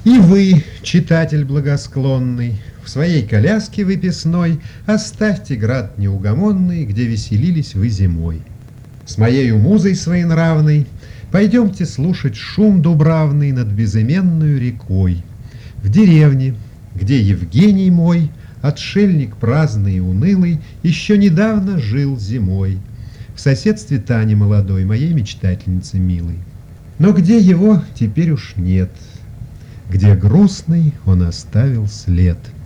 И вы, читатель благосклонный, в своей коляске выписной оставьте град неугомонный, где веселились вы зимой. С моею музой своенравной пойдемте слушать шум дубравный над безыменную рекой. В деревне, где Евгений мой, отшельник праздный и унылый, еще недавно жил зимой, в соседстве Тани молодой, моей мечтательницы милой. Но где его теперь уж нет, где грустный он оставил след.